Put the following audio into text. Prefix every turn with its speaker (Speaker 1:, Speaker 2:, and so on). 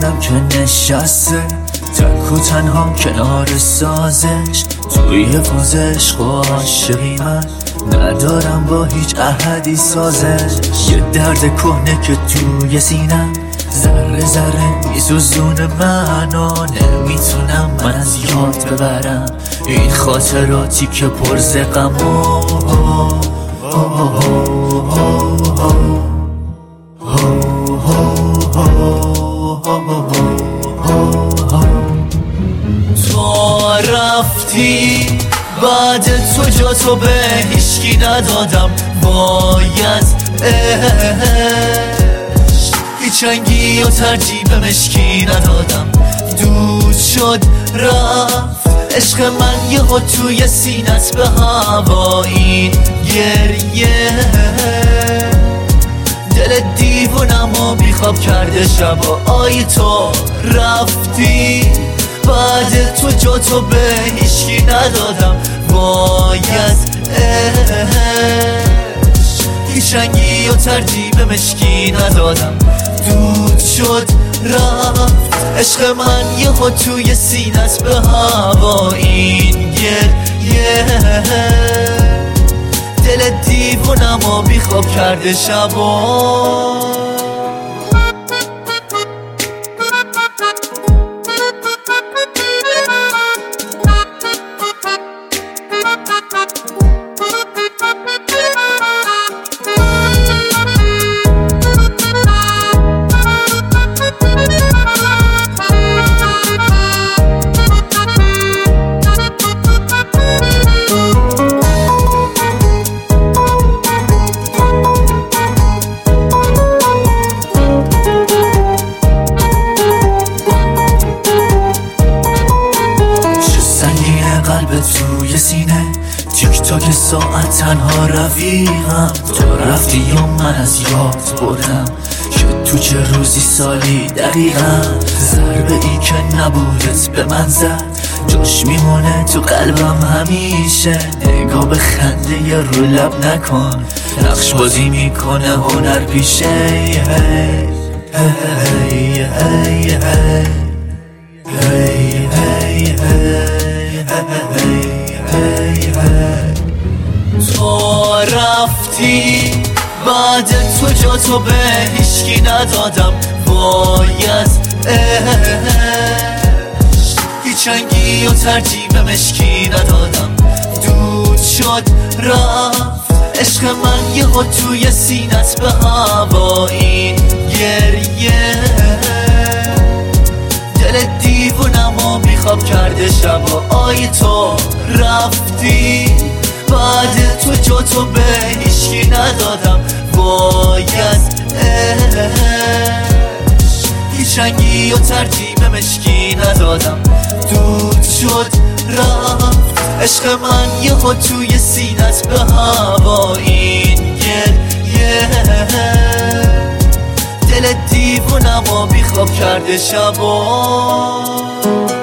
Speaker 1: یادم که نشسته تک و تنها کنار سازش، توی فاز عشق و عاشقی من ندارم با هیچ احدی سازش. یه درد کهنه که توی سینم ذره ذره میسوزونه منو، نمیتونم من از یاد ببرم این خاطراتی که پر ز غمه. تو رفتی بعد تو جا تو به هیچکی ندادم، باید هیچ رنگی و ترجیب مشکی ندادم. دود شد رفت عشق من یهو توی سینت به هوا، این گریه دل دیوونمو بیخواب کرده شبا. آی تو رفتی بعد تو جا تو به هیچکی ندادم، باید هیچ رنگی و ترجیب مشکی ندادم. دود شد رفت عشق من یهو توی سینت به هوا، این گریه دل دیوونمو بیخواب کرده شبا. قلب توی سینه تیک تاک ساعت تنها رفیقم. تو رفتی یا من از یاد بردم که تو چه روزی سالی دقیقا. ضربه ای که نبودت به من زد جاش میمونه تو قلبم همیشه. نگاه به خنده ی رو لب نکن، نقش بازی میکنه هنر پیشه. تو رفتی بعد تو جا تو به هیچکی ندادم، باید هیچ رنگی و ترجیب مشکی ندادم. دود شد رفت عشق من یهو توی سینت به هوا، این گریه دل دیوونمو بیخواب کرده شبا. آی تو رفتی بعد تو جا تو به هیچکی ندادم، باید هیچ رنگی و ترجیب مشکی ندادم. دود شد رفت عشق من یهو توی سینت به هوا، این گریه دل دیوونمو بیخواب کرده شبا.